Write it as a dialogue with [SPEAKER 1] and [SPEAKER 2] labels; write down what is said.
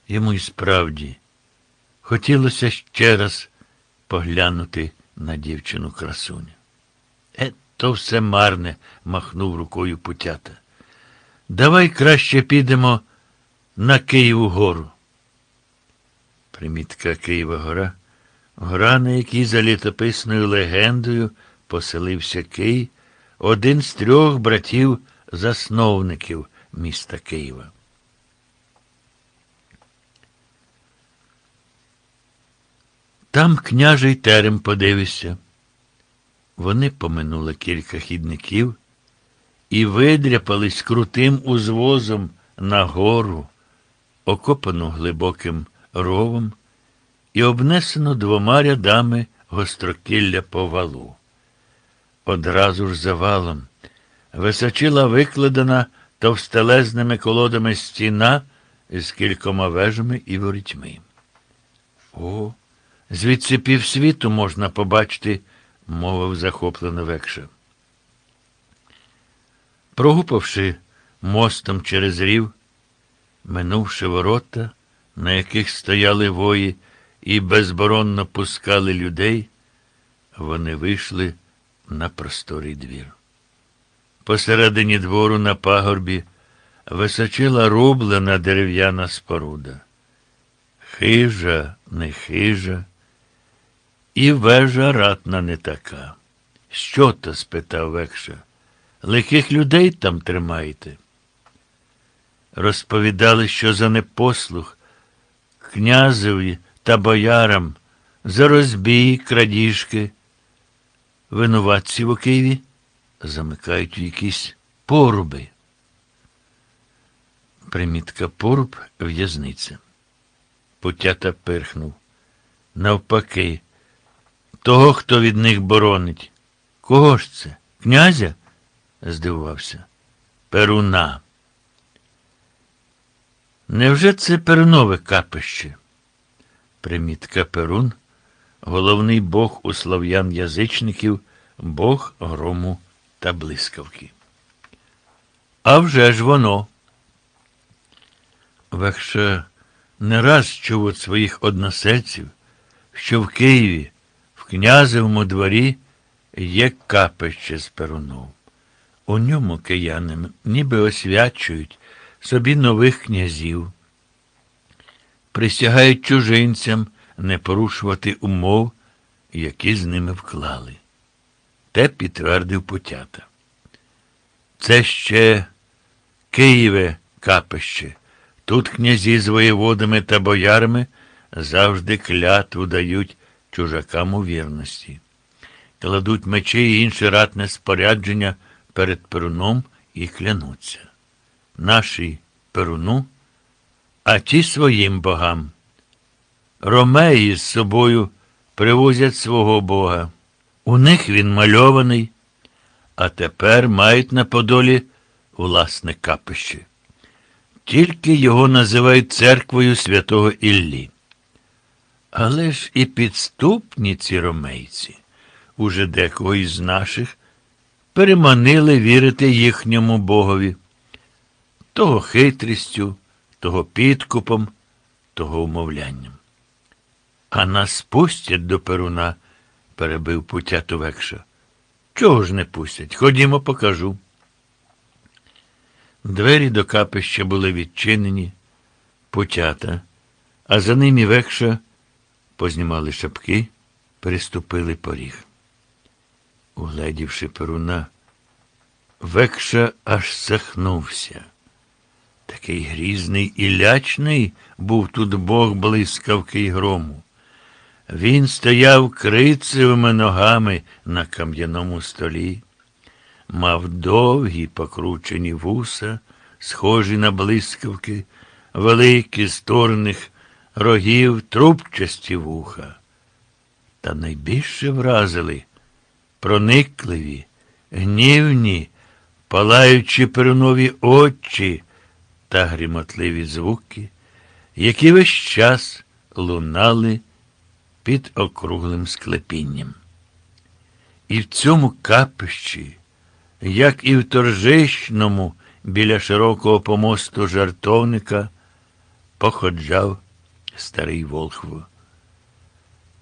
[SPEAKER 1] Йому й справді хотілося ще раз поглянути на дівчину-красуню. То все марне, махнув рукою Путята. Давай краще підемо на Києву гору. Примітка Києва гора. Гора, на якій за літописною легендою поселився Кий, один з 3 братів-засновників міста Києва. Там княжий терем подивишся. Вони поминули кілька хідників і видряпались крутим узвозом на гору, окопану глибоким ровом і обнесену 2 рядами гострокілля по валу. Одразу ж за валом височила викладена товстелезними колодами стіна з кількома вежами і ворітьми. О, звідси півсвіту можна побачити, мовив захоплено Векша. Прогупавши мостом через рів, минувши ворота, на яких стояли вої і безборонно пускали людей, вони вийшли на просторий двір. Посередині двору на пагорбі височила рублена дерев'яна споруда. Хижа, не хижа, і вежа ратна не така. Що то? Спитав Векша. Лихих людей там тримаєте? Розповідали, що за непослух князеві та боярам, за розбій, крадіжки. Винуватців у Києві замикають в якісь поруби. Примітка поруб – в'язниця. Путята пирхнув. Навпаки, того, хто від них боронить. Кого ж це? Князя? Здивувався. Перуна. Невже це Перунове капище? Примітка Перун – головний бог у слов'ян-язичників, бог грому та блискавки. А вже ж воно. Векша не раз чув від своїх односельців, що в Києві, в князевому дворі, є капище з Перуном. У ньому кияни ніби освячують собі нових князів, присягають чужинцям не порушувати умов, які з ними вклали. Те підтвердив Путята. Це ще Києве капище. Тут князі з воєводами та боярами завжди клятву дають чужакам у вірності. Кладуть мечі і інше ратне спорядження перед Перуном і клянуться. Наші Перуну, а ті своїм богам. Ромеї з собою привозять свого бога. У них він мальований, а тепер мають на Подолі власне капище. Тільки його називають церквою святого Іллі. Але ж і підступні ці ромейці, уже декого із наших, переманили вірити їхньому богові. Того хитрістю, того підкупом, того умовлянням. А нас пустять до Перуна, перебив Путяту Векша. Чого ж не пустять? Ходімо, покажу. Двері до капища були відчинені, Путята, а за ним і Векша познімали шапки, переступили поріг. Угледівши Перуна, Векша аж сахнувся. Такий грізний і лячний був тут бог блискавки й грому. Він стояв крицевими ногами на кам'яному столі, мав довгі покручені вуса, схожі на блискавки, великі з торних рогів трубчасті вуха. Та найбільше вразили проникливі, гнівні, палаючі Перунові очі та грімотливі звуки, які весь час лунали під округлим склепінням. І в цьому капищі, як і в торжищному біля широкого помосту жартовника, походжав старий волхв.